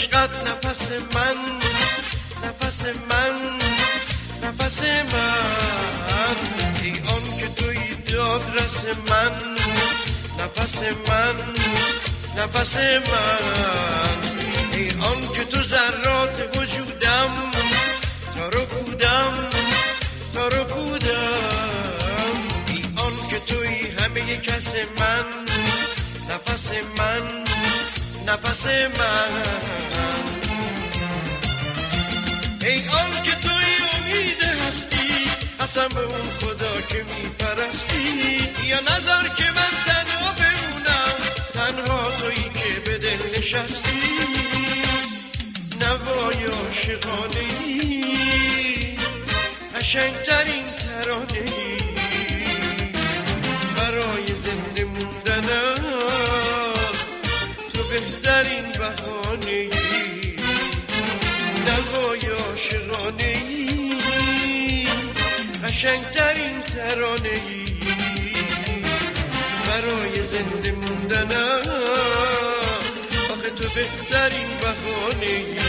عشقت نفس من، نفس من، نفس من، ای آن که توی دادرس من، نفس من، نفس من، ای آن که تو ذرات وجودم، تا رو بودم، تا رو بودم، ای آن که توی همه کس من، نفس من، نفس من، ای آن که توی امید هستی، قسم به اون خدا که میپرستی، یا نظر که من تنها بمونم، تنها تویی که به دل نشستی، نوای عاشقانه‌ای، قشنگترین ترانه‌ای، برای زنده موندنم تو بهترین بهانه‌ای، نوای عاشقانه‌ای، قشنگترین ترانه‌ای، برای زنده موندنم آخه تو بهترین بهانه‌ای.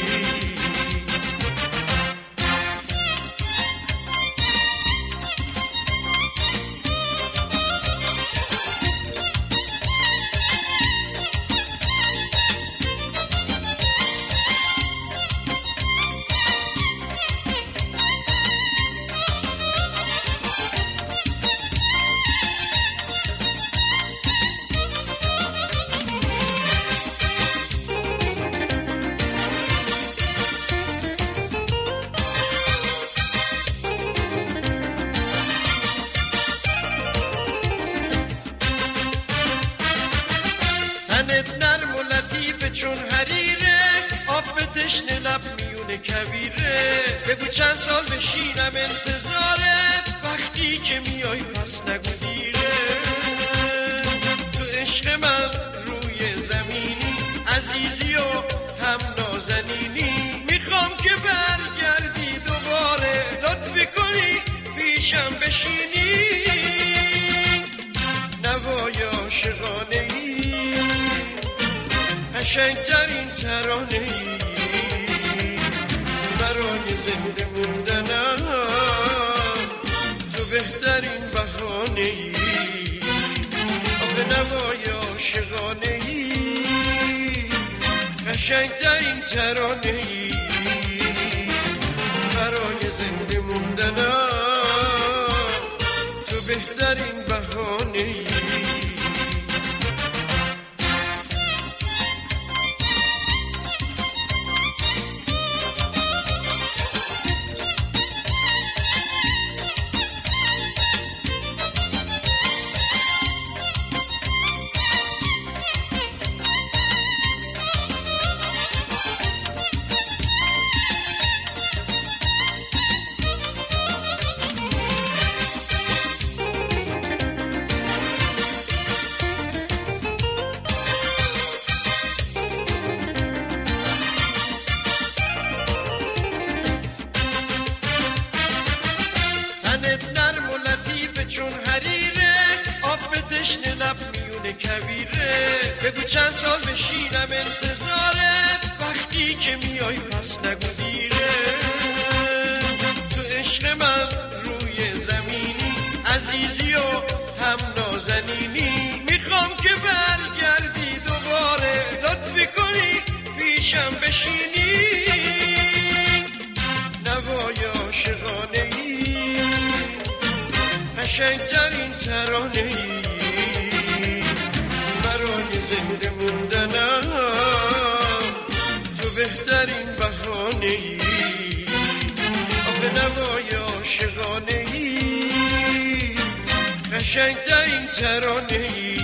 تنت نرم و لطیفه چون حریره، آب به تشنه لب میونه کبیره، بگو چند سال بشینم انتظارت، وقتی که میای پس نگو دیره، تو عشق من روی زمینی، عزیزی و هم نازنینی، میخوام که برگردی دوباره، لطفی کنی پیشم بشینی، نوای عاشقانه‌ای، قشنگترین ترانه‌ای، برای زنده موندنم تو بهترین بهانه‌ای، آخه نوای عاشقانه‌ای، قشنگترین ترانه‌ای، برای زنده موندنم تو بهترین بهانه‌ای. نرم و لطیفه چون حریره، آب به تشنه لب میونه کبیره، بگو چند سال بشینم انتظارت، وقتی که میای پس نگو دیره، تو عشق من روی زمینی، عزیزی و هم نازنینی، میخوام که برگردی دوباره، لطفی کنی پیشم بشینی، نوای عاشقانه‌ای، قشنگترین ترانه‌ای، برای زنده موندنم تو بهترین بهانه‌ای، آخه نوای عاشقانه‌ای، قشنگترین ترانه‌ای،